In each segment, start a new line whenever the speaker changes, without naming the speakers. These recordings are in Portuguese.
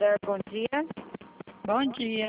Mulher, bom dia.
Bom dia.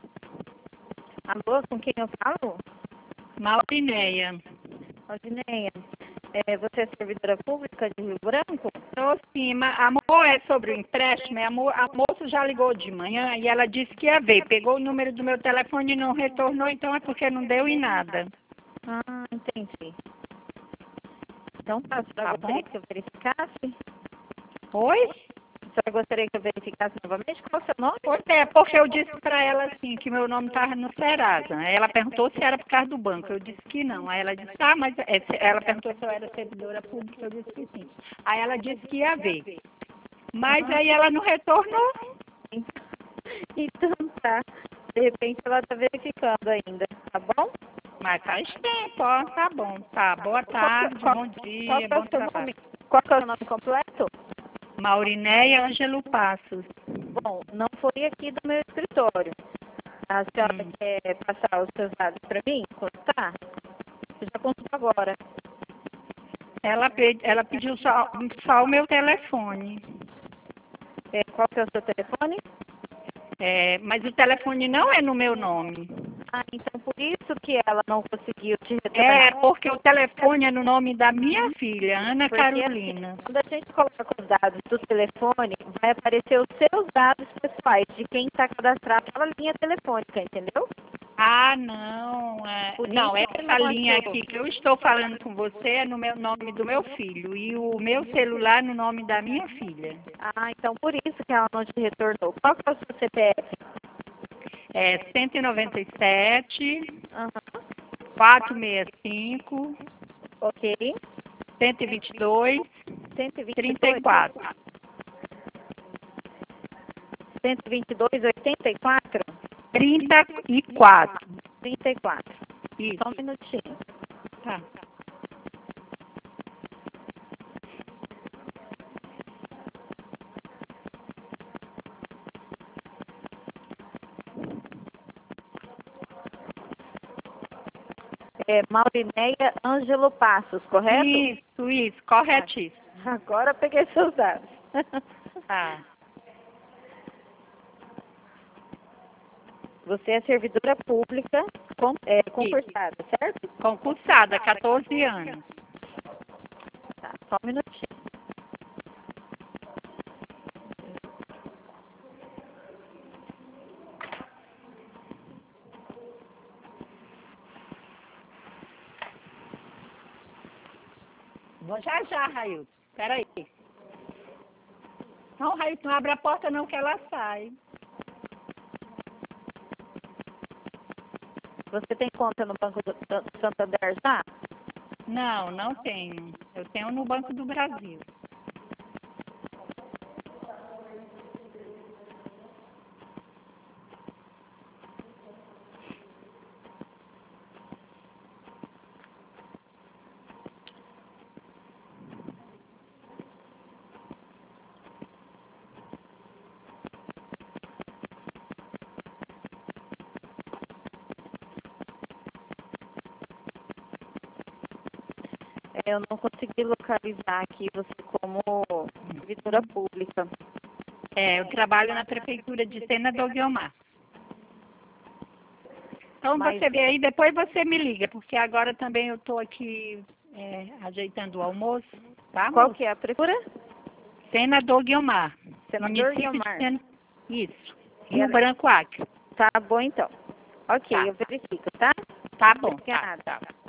Alô, com quem eu falo?
Maurineia.
Aldineia, você é servidora pública de Rio Branco?
Então, sim, amor, é sobre o empréstimo. A moça já ligou de manhã e ela disse que ia ver. Pegou o número do meu telefone e não retornou, então é porque não deu em nada.
Ah, entendi. Então, tá, a
Tá
senhora gostaria
bom?
que eu verificasse?
Oi?
A senhora gostaria que eu verificasse novamente? Qual é o seu nome?
Pois é, porque eu disse para ela assim, que meu nome estava no Serasa. Aí ela perguntou se era por causa do banco. Eu disse que não. Aí ela disse, mas ela perguntou se eu era servidora pública, eu disse que sim. Aí ela disse que ia ver. Mas aí ela não retornou.
Então, tá. De repente, ela está verificando ainda, tá bom?
Mas faz tempo, ó. Tá bom. Tá. Boa tarde, bom dia, bom trabalho.
Qual que é o seu nome completo?
Maurineia Ângelo Passos.
Bom, não foi aqui do meu escritório. A senhora quer passar os seus dados para mim? Consultar? Eu já consulto agora.
Ela pediu só o meu telefone.
Qual que é o seu telefone?
Mas o telefone não é no meu nome.
Ah, então por isso que ela não conseguiu te
É,
retornar.
porque o telefone é no nome da minha filha, Ana
Porque
Carolina.
assim, quando a gente coloca os dados do telefone, vai aparecer os seus dados pessoais de quem está cadastrado naquela linha telefônica, entendeu?
Ah, não. Não,
isso que
essa
não
linha
achou.
aqui que eu estou falando com você é no meu nome do meu filho. E o meu celular no nome da minha filha.
Ah, então por isso que ela não te retornou. Qual que é o seu CPF?
É 197
Aham.
465
Ok.
122
122.
34.
122,84?
34.
34.
Isso.
Só um minutinho.
Tá.
Maurineia Ângelo Passos, correto?
Isso, corretíssimo.
Agora peguei seus dados.
Tá.
Você é servidora pública concursada, certo?
Concursada, 14 anos.
Tá, só um minutinho.
Vou já, Railton. Espera aí. Não, Railton, não abre a porta não que ela sai.
Você tem conta no Banco do Santander já?
Não, não tenho. Eu tenho no Banco do Brasil.
Eu não consegui localizar aqui você como servidora pública.
Eu trabalho na Prefeitura de Sena do Guiomar. Então
Mas-
você vê aí, depois você me liga, porque agora também eu estou aqui ajeitando o almoço. Tá,
Qual
moço?
que é a prefeitura?
Sena do Guiomar.
Senador
Município de
Guiomar.
Sena. Isso. Rio Branco, Acre.
Tá bom então. Ok,
Tá.
eu verifico, tá?
Tá bom.
Obrigada.
Tá.